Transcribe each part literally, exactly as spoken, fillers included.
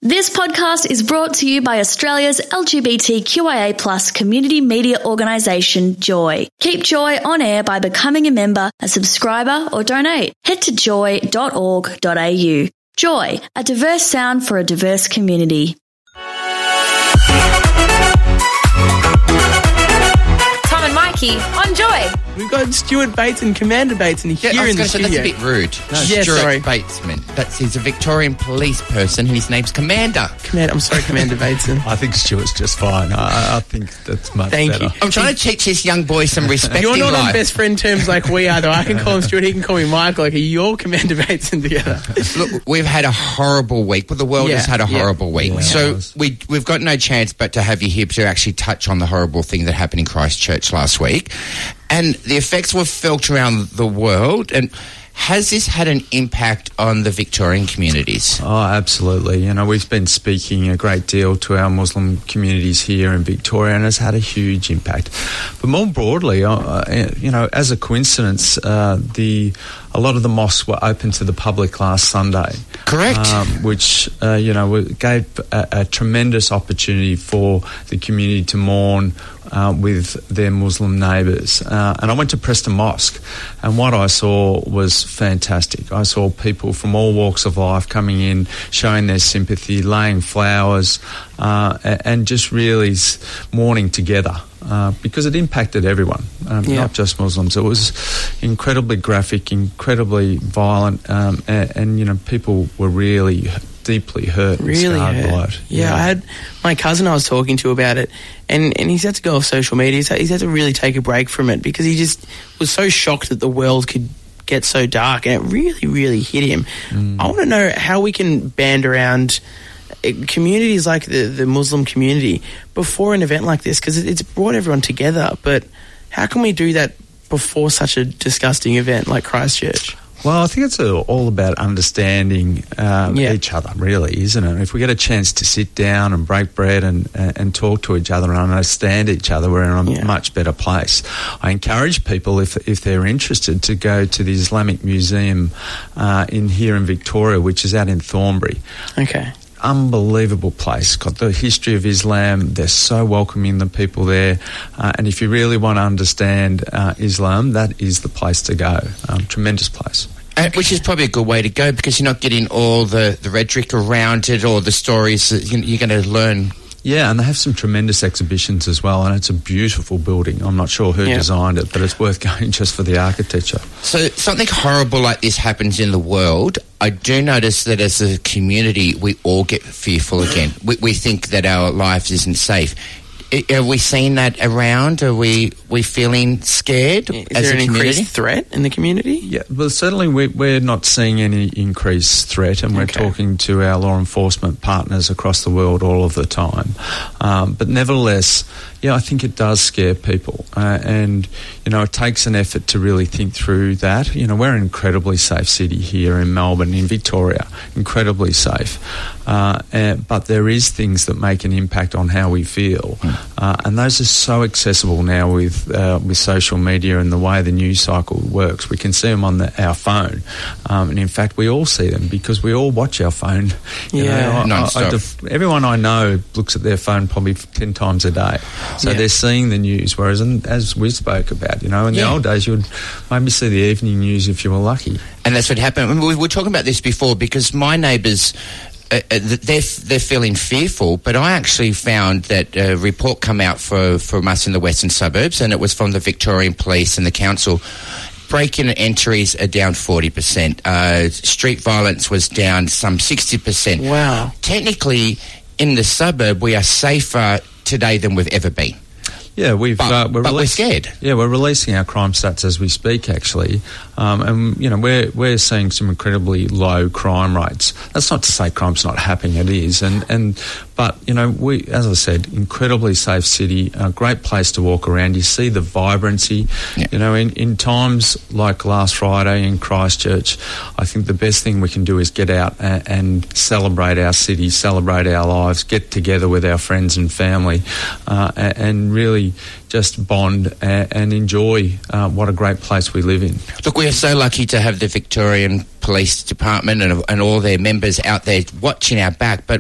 This podcast is brought to you by Australia's L G B T Q I A plus community media organisation, Joy. Keep Joy on air by becoming a member, a subscriber or donate. Head to joy dot org dot a u. Joy, a diverse sound for a diverse community. Tom and Mikey on Joy. We've got Stuart Bates and Commander Bates in here yeah, in the say, studio. That's a bit rude. No, yeah, Stuart sorry. Batesman. That's he's a Victorian police person. His name's Commander. Commander, I'm sorry, Commander Bateson. I think Stuart's just fine. I, I think that's much Thank better. you. I'm trying to teach this young boy some respect. You're in not life. on best friend terms like we are, though. I can call him Stuart, he can call me Michael. Like, you're Commander Bateson together. Look, we've had a horrible week. Well, the world Yeah, has had a yeah. horrible week. Yeah. So we, we've got no chance but to have you here to actually touch on the horrible thing that happened in Christchurch last week. And the effects were felt around the world. And has this had an impact on the Victorian communities? Oh, absolutely. You know, we've been speaking a great deal to our Muslim communities here in Victoria, and it's had a huge impact. But more broadly, uh, you know, as a coincidence, uh, the a lot of the mosques were open to the public last Sunday. Correct. Um, which, uh, you know, gave a, a tremendous opportunity for the community to mourn uh, with their Muslim neighbours. Uh, and I went to Preston Mosque, and what I saw was fantastic. I saw people from all walks of life coming in, showing their sympathy, laying flowers, uh, and just really mourning together. Uh, because it impacted everyone, um, yeah. not just Muslims. It was incredibly graphic, incredibly violent, um, and, and, you know, people were really deeply hurt and Really scarred hurt. by it. Yeah, Yeah. I had my cousin I was talking to about it, and, and he's had to go off social media. He's had, he's had to really take a break from it because he just was so shocked that the world could get so dark, and it really, really hit him. Mm. I want to know how we can band around communities like the, the Muslim community before an event like this, because it's brought everyone together, but how can we do that before such a disgusting event like Christchurch? Well, I think it's a, all about understanding um, Yeah. each other, really, isn't it? If we get a chance to sit down and break bread and, and, and talk to each other and understand each other, we're in a Yeah. much better place. I encourage people, if if they're interested, to go to the Islamic Museum uh, in here in Victoria, which is out in Thornbury. Okay. Unbelievable place. Got the history of Islam. They're so welcoming, the people there. Uh, and if you really want to understand uh, Islam, that is the place to go. Um, tremendous place. Uh, which is probably a good way to go because you're not getting all the, the rhetoric around it or the stories that you- you're going to learn. Yeah, and they have some tremendous exhibitions as well, and it's a beautiful building. I'm not sure who Yeah. designed it, but it's worth going just for the architecture. So something horrible like this happens in the world. I do notice that as a community, we all get fearful again. We, we think that our lives isn't safe. I- Are we seeing that around? Are we we feeling scared Is as there a an community? increased threat in the community? Yeah, well, certainly we, we're not seeing any increased threat, and we're Okay. talking to our law enforcement partners across the world all of the time. Um, but nevertheless, yeah, I think it does scare people, uh, and you know, it takes an effort to really think through that. You know, we're an incredibly safe city here in Melbourne, in Victoria, incredibly safe. Uh, and, but there is things that make an impact on how we feel, uh, and those are so accessible now with uh, with social media and the way the news cycle works. We can see them on the, our phone, um, and in fact, we all see them because we all watch our phone. You Yeah. know, I- I- Non-stop. I def- everyone I know looks at their phone probably ten times a day, so Yeah. they're seeing the news. Whereas, in, as we spoke about, you know, in Yeah. the old days, you would maybe see the evening news if you were lucky. And that's what happened. I mean, we were talking about this before because my neighbours, uh, uh, they're, they're feeling fearful, but I actually found that a report come out for, from us in the western suburbs, and it was from the Victorian Police and the Council. Break-in entries are down forty percent. Uh, street violence was down some sixty percent. Wow. Technically, in the suburb, we are safer today than we've ever been. Yeah, we've But- uh, we're but we're released- scared. Yeah, we're releasing our crime stats as we speak, actually, um, and you know we're we're seeing some incredibly low crime rates. That's not to say crime's not happening; it is, and and but you know we, as I said, incredibly safe city, a great place to walk around. You see the vibrancy. Yeah. You know, in in times like last Friday in Christchurch, I think the best thing we can do is get out and, and celebrate our city, celebrate our lives, get together with our friends and family, uh, and, and really just bond and, and enjoy uh, what a great place we live in. Look, we are so lucky to have the Victorian Police Department and, and all their members out there watching our back, but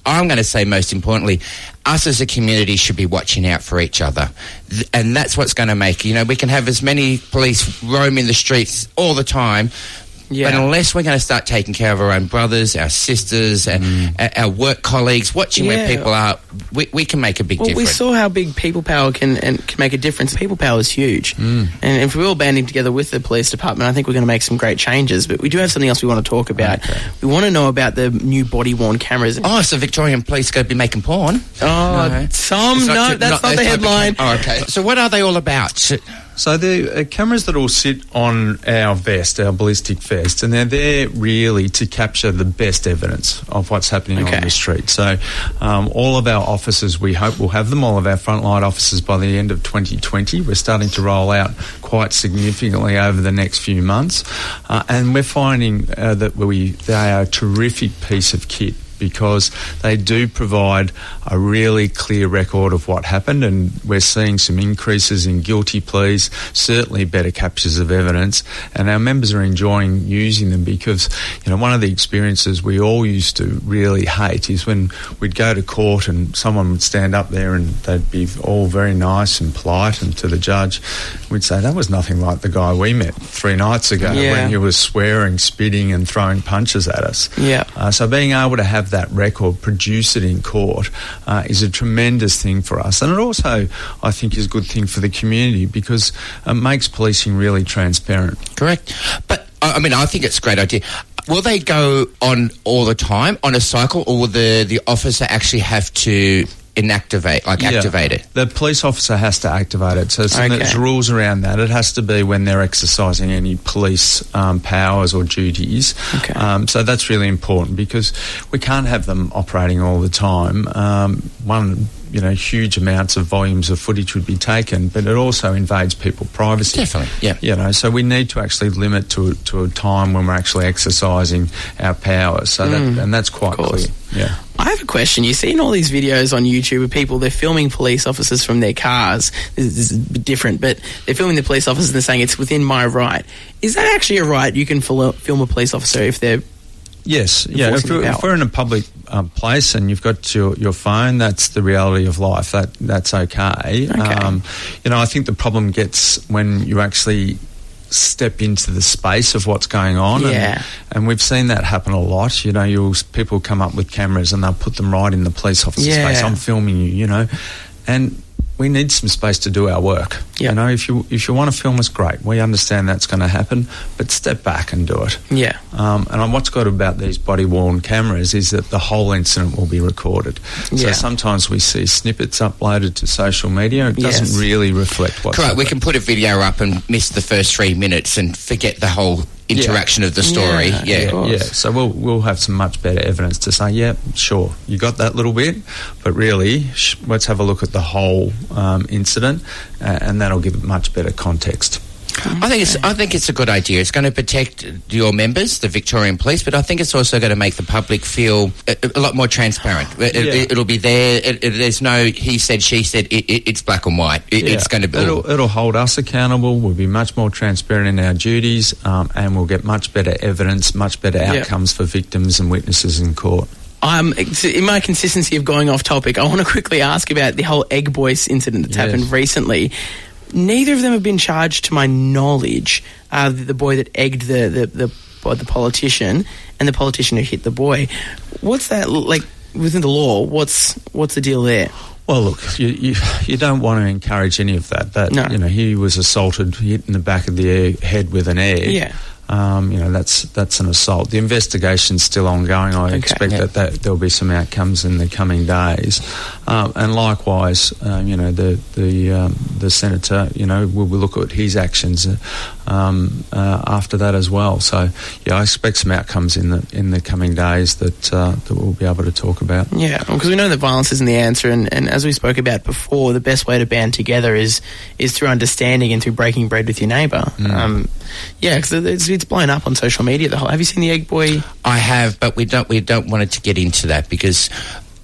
I'm going to say most importantly, us as a community should be watching out for each other. Th- and that's what's going to make, you know, we can have as many police roaming the streets all the time, Yeah. but unless we're going to start taking care of our own brothers, our sisters, and Mm. our work colleagues, watching Yeah. where people are, we, we can make a big Well, difference. we saw how big people power can and can make a difference. People power is huge, mm. and if we're all banding together with the police department, I think we're going to make some great changes. But we do have something else we want to talk about. Okay. We want to know about the new body-worn cameras. Oh, so Victorian police going to be making porn? Oh, No. Tom, It's no, not- that's not, not the those type of headline. cam- Oh, okay. So what are they all about? So- So the uh, cameras that all sit on our vest, our ballistic vest, and they're there really to capture the best evidence of what's happening Okay. on the street. So um, all of our officers, we hope we'll have them, all of our frontline officers by the end of twenty twenty. We're starting to roll out quite significantly over the next few months. Uh, and we're finding uh, that we they are a terrific piece of kit, because they do provide a really clear record of what happened, and we're seeing some increases in guilty pleas, certainly better captures of evidence, and our members are enjoying using them because, you know, one of the experiences we all used to really hate is when we'd go to court and someone would stand up there and they'd be all very nice and polite, and to the judge we'd say, that was nothing like the guy we met three nights ago Yeah. when he was swearing, spitting and throwing punches at us. Yeah. Uh, so being able to have that record, produce it in court, uh, is a tremendous thing for us. And it also, I think, is a good thing for the community because it makes policing really transparent. Correct. But, I I mean, I think it's a great idea. Will they go on all the time on a cycle, or will the, the officer actually have to inactivate, like Yeah. activate it? The police officer has to activate it. So some Okay. there's rules around that. It has to be when they're exercising any police um, powers or duties. Okay. Um, so that's really important because we can't have them operating all the time. Um, one, you know, huge amounts of volumes of footage would be taken, but it also invades people's privacy. Definitely, yeah. You know, so we need to actually limit to to a time when we're actually exercising our powers. So that, and that's quite Of course. clear. Yeah. I have a question. You've seen all these videos on YouTube of people, they're filming police officers from their cars. This, this is a bit different, but they're filming the police officers and they're saying it's within my right. Is that actually a right? You can fil- film a police officer if they're... Yes, yeah. If enforcing we're, the if power. we're in a public um, place and you've got your, your phone, that's the reality of life. That that's okay. Okay. Um, you know, I think the problem gets when you actually step into the space of what's going on. Yeah. And, and we've seen that happen a lot. You know, you'll people come up with cameras and they'll put them right in the police officer's Yeah. face. I'm filming you, you know, and we need some space to do our work. Yeah. You know, if you if you want to film us, great. We understand that's going to happen, but step back and do it. Yeah. Um, and what's good about these body-worn cameras is that the whole incident will be recorded. Yeah. So sometimes we see snippets uploaded to social media. It doesn't Yes. really reflect what's Correct. We happened. can put a video up and miss the first three minutes and forget the whole interaction of the story. Yeah, Yeah. of course. Yeah, so we'll we'll have some much better evidence to say, yeah, sure, you got that little bit, but really, sh- let's have a look at the whole um, incident, uh, and that'll give much better context. I think it's I think it's a good idea. It's going to protect your members, the Victorian Police, but I think it's also going to make the public feel a, a lot more transparent. It, Yeah. it, it'll be there. It, it, there's no he said, she said. It, it, it's black and white. It, Yeah. It's going to be. It'll, it'll hold us accountable. We'll be much more transparent in our duties, um, and we'll get much better evidence, much better Yeah. outcomes for victims and witnesses in court. Um, in my consistency of going off topic, I want to quickly ask about the whole Egg Boys incident that's Yes. happened recently. Neither of them have been charged, to my knowledge. Uh, the, the boy that egged the the, the the politician and the politician who hit the boy. What's that like within the law? What's what's the deal there? Well, look, you, you you don't want to encourage any of that. That No. you know, he was assaulted, hit in the back of the egg, head with an egg. Yeah. Um, you know, that's that's an assault. The investigation's still ongoing. I Okay. expect Yeah. that, that there'll be some outcomes in the coming days. Um, and likewise, um, you know, the the um, the senator, you know, will will look at his actions uh, um, uh, after that as well. So, yeah, I expect some outcomes in the in the coming days that uh, that we'll be able to talk about. Yeah, because we know that violence isn't the answer, and, and as we spoke about before, the best way to band together is is through understanding and through breaking bread with your neighbour. Mm. Um, yeah, because it's, it's blown up on social media. The whole. Have you seen the Egg Boy? I have, but we don't we don't want it to get into that because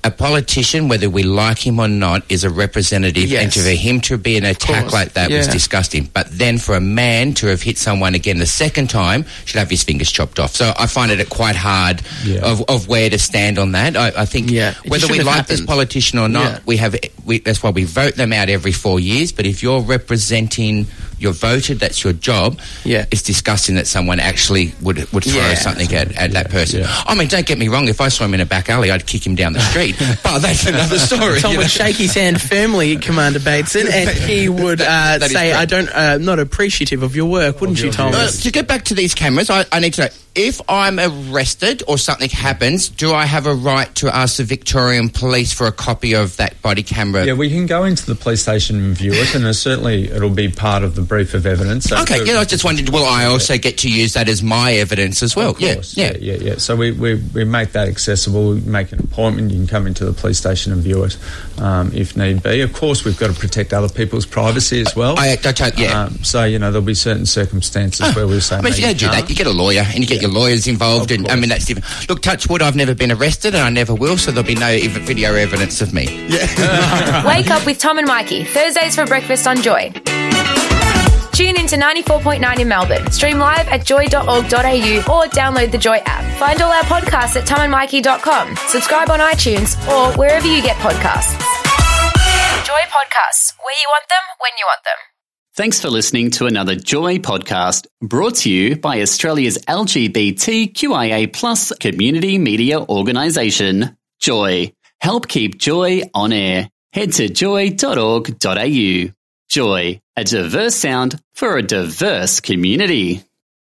a politician, whether we like him or not, is a representative, Yes. and to, for him to be an attack course. like that was Yeah. disgusting. But then for a man to have hit someone again the second time, should have his fingers chopped off. So I find it quite hard Yeah. of, of where to stand on that. I, I think Yeah. It whether we shouldn't like have this happened. politician or not, Yeah. we have. We, that's why we vote them out every four years. But if you're representing, you're voted, that's your job. Yeah. It's disgusting that someone actually would would throw Yeah. something at, at that person. yeah. I mean, don't get me wrong. If I saw him in a back alley, I'd kick him down the street. But that's another story. Tom you would know. shake his hand firmly, Commander Bateson, and he would uh, That is say, correct. "I don't, uh, not appreciative of your work," wouldn't you, your Tom? Uh, to get back to these cameras, I, I need to know, if I'm arrested or something happens, do I have a right to ask the Victorian Police for a copy of that body camera? Yeah, we can go into the police station and view it, and uh, certainly it'll be part of the brief of evidence. So Okay, yeah, I just wondered, will I also get to use that as my evidence as well? Of course, yeah, yeah, yeah, yeah. So we, we, we make that accessible. We make an appointment. You can come into the police station and view it um, if need be. Of course, we've got to protect other people's privacy as well. I, I don't, yeah. Um, so, you know, there'll be certain circumstances where we say... I mean, if you no, don't do that, can't. you get a lawyer and you get your lawyers involved, Of and I course. mean, that's different. Look, touch wood, I've never been arrested and I never will, so there'll be no ev- video evidence of me. Wake up with Tom and Mikey, Thursdays for breakfast on Joy. Tune in to ninety-four point nine in Melbourne. Stream live at joy dot org dot a u or download the Joy app. Find all our podcasts at tom and mikey dot com. Subscribe on iTunes or wherever you get podcasts. Joy Podcasts, where you want them, when you want them. Thanks for listening to another Joy podcast brought to you by Australia's L G B T Q I A plus community media organisation, Joy. Help keep Joy on air. Head to joy dot org dot a u. Joy, a diverse sound for a diverse community.